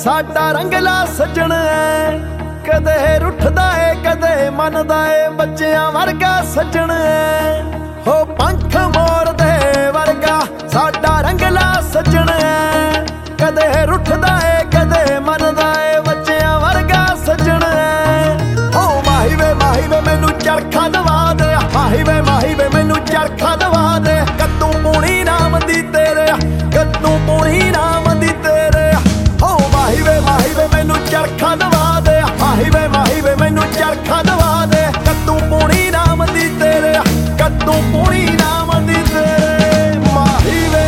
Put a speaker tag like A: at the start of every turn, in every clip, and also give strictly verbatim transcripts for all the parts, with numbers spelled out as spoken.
A: ਸਾਡਾ ਰੰਗਲਾ ਸੱਜਣ ਐ, ਕਦੇ ਰੁੱਠਦਾ ਏ ਕਦੇ ਮੰਨਦਾ ਏ, ਬੱਚਿਆਂ ਵਰਗਾ ਸੱਜਣ ਐ। ਹੋ ਪੰਖ ਮੋਰ ਦੇ ਵਰਗਾ ਸਾਡਾ ਰੰਗਲਾ ਸੱਜਣ ਐ, ਕਦੇ ਰੁੱਠਦਾ ਏ ਕਦੇ ਮੰਨਦਾ ਏ, ਬੱਚਿਆਂ ਵਰਗਾ ਸੱਜਣ ਐ। ਹੋ ਮਾਹੀ ਵੇ ਮਾਹੀ ਵੇ ਮੈਨੂੰ ਚਰਖਾ ਦਵਾ ਦੇ, ਮਾਹੀ ਵੇ ਮਾਹੀ ਵੇ ਮੈਨੂੰ ਚਰਖਾ ਦਵਾ ਦੇ, ਕੱਦੂ ਪੂਣੀ ਨਾਮ ਦੀ ਤੇਰੇ, ਕੱਦੂ ਪੂਣੀ ਨਾਮ ਦੀ ਤੇਰੇ। ਹੋ ਮਾਹੀ ਵੇ ਮਾਹੀ ਵੇ ਮੈਨੂੰ ਚਰਖਾ ਦਵਾ ਦੇ, ਮਾਹੀ ਵੇ ਮਾਹੀ ਵੇ ਮੈਨੂੰ ਚਰਖਾ ਦਵਾ ਦੇ, ਕੱਦੂ ਪੂਣੀ ਨਾਮ ਦੀ ਤੇਰੇ, ਕੱਦੂ ਪੂਣੀ ਨਾਮ ਦੀ ਤੇਰੇ। ਮਾਹੀ ਵੇ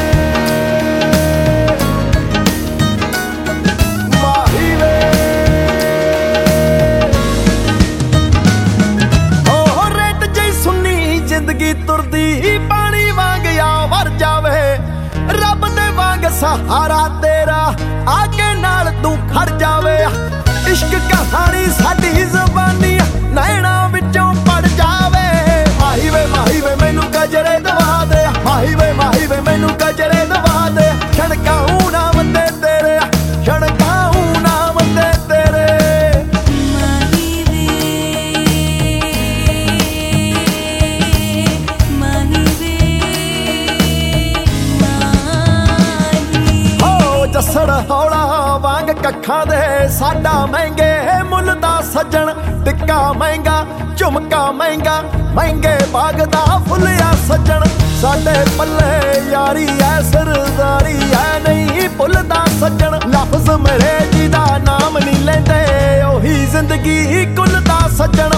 A: ਮਾਹੀ ਵੇ ਹੋ ਰੇਤ ਜਿਹੀ ਸੁੰਨੀ ਜ਼ਿੰਦਗੀ ਤੁਰਦੀ ਪਾਣੀ ਵਾਂਗ ਆ ਵਰ ਜਾਵੇ, ਰੱਬ ਦੇ ਵਾਂਗ ਸਹਾਰਾ ਤੇਰਾ ਆ ਕੇ ਨਾਲ ਤੂੰ ਖੜ ਜਾਵੇ। ਇਸ਼ਕ ਕਹਾਣੀ ਸਾਡੀ ਜ਼ਬਾਨੀ ਨੈਣਾ ਵਿੱਚੋਂ ਪੜ ਜਾਵੇ। ਮਾਹੀ ਵੇ ਮਾਹੀ ਵੇ ਮੈਨੂੰ ਗਜਰੇ ਦਵਾ ਦੇ, ਮਾਹੀ ਵੇ ਮਾਹੀ ਵੇ ਮੈਨੂੰ ਗਜਰੇ ਦਵਾ ਦੇ, ਛਣਕਾਉ ਨਾਮ ਤੇ ਤੇਰੇ, ਛਣਕਾਉ ਨਾਮ ਤੇ ਤੇਰੇ।
B: ਮਾਹੀ ਵੇ ਮਾਹੀ ਵੇ ਮਾਹੀ।
A: ਹੋ ਜੱਸੜ ਹੌਲਾ ਵਾਂਗ ਕੱਖਾਂ ਦੇ ਸਾਡਾ ਮਹਿੰਗੇ ਮੁੱਲ ਦਾ ਸੱਜਣ, ਟਿੱਕਾ ਮਹਿੰਗਾ ਝੁਮਕਾ ਮਹਿੰਗਾ, ਮਹਿੰਗੇ ਬਾਗ ਦਾ ਫੁੱਲ ਆ ਸੱਜਣ। ਸਾਡੇ ਪੱਲੇ ਯਾਰੀ ਐ ਸਰਦਾਰੀ ਐ ਨਹੀਂ ਭੁੱਲਦਾ ਸੱਜਣ, ਲਫ਼ਜ਼ ਮੇਰੇ ਜਿਹਦਾ ਨਾਮ ਨਹੀਂ ਲੈਂਦੇ ਉਹੀ ਜ਼ਿੰਦਗੀ ਕੁੱਲ ਦਾ ਸੱਜਣ।